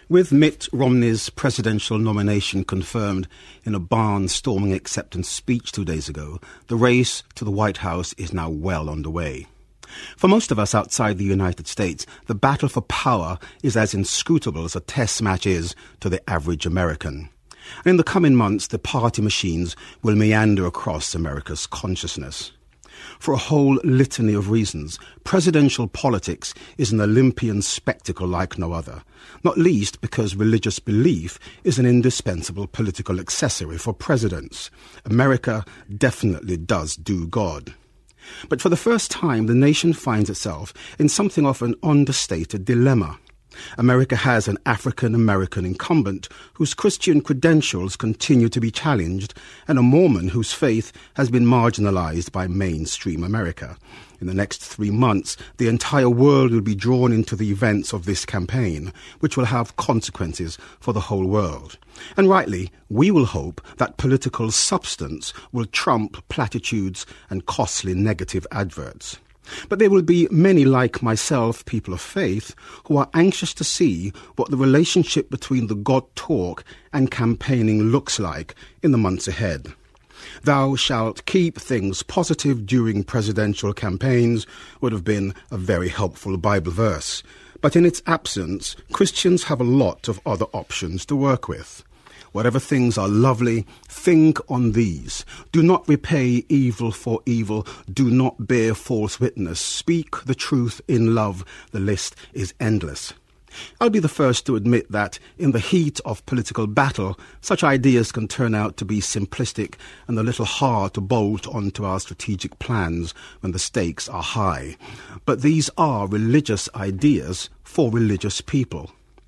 With Mitt Romney's presidential nomination confirmed in a barnstorming acceptance speech 2 days ago, the race to the White House is now well underway. For most of us outside the United States, the battle for power is as inscrutable as a test match is to the average American. And in the coming months, the party machines will meander across America's consciousness. For a whole litany of reasons, presidential politics is an Olympian spectacle like no other, not least because religious belief is an indispensable political accessory for presidents. America definitely does do God. But for the first time, the nation finds itself in something of an understated dilemma. America has an African-American incumbent whose Christian credentials continue to be challenged, and a Mormon whose faith has been marginalized by mainstream America. In the next 3 months, the entire world will be drawn into the events of this campaign, which will have consequences for the whole world. And rightly, we will hope that political substance will trump platitudes and costly negative adverts. But there will be many like myself, people of faith, who are anxious to see what the relationship between the God talk and campaigning looks like in the months ahead. "Thou shalt keep things positive during presidential campaigns" would have been a very helpful Bible verse. But in its absence, Christians have a lot of other options to work with. Whatever things are lovely, think on these. Do not repay evil for evil. Do not bear false witness. Speak the truth in love. The list is endless. I'll be the first to admit that in the heat of political battle, such ideas can turn out to be simplistic and a little hard to bolt onto our strategic plans when the stakes are high. But these are religious ideas for religious people.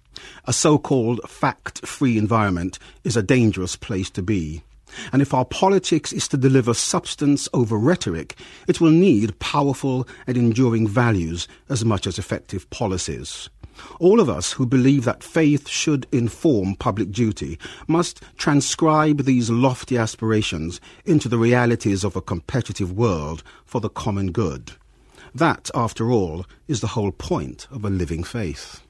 A so-called fact-free environment is a dangerous place to be. And if our politics is to deliver substance over rhetoric, it will need powerful and enduring values as much as effective policies. All of us who believe that faith should inform public duty must transcribe these lofty aspirations into the realities of a competitive world for the common good. That, after all, is the whole point of a living faith.